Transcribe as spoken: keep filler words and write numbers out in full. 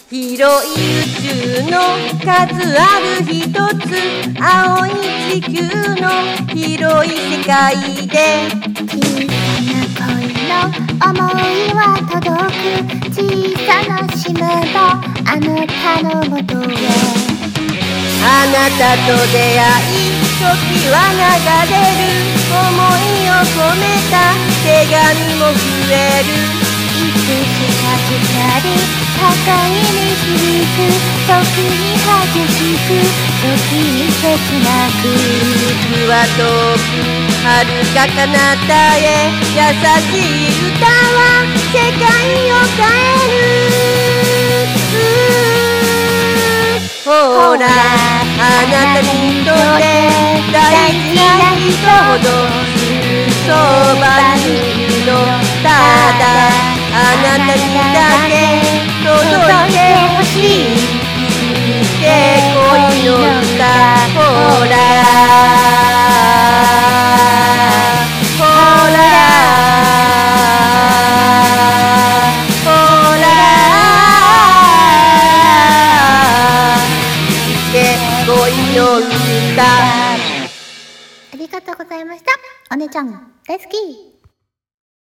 広い宇宙の数ある一つ、青い地球の広い世界で、 小さな恋の想いは届く、小さな島のあなたのもとへ。 あなたと出会い時は流れる、想いを込めた手紙も増える。 いつしか二人互いに響く、時に激しく、時に切なく。 陸は遠く遥か彼方へ、優しい歌は世界を変える。ほらあなたにとって大事な人ほどそばにいるの。ただあなたにだけ届いてほしい。聞いて恋の歌、ほらほらほら聞いて恋の歌。 ありがとうございました。お姉ちゃん大好き。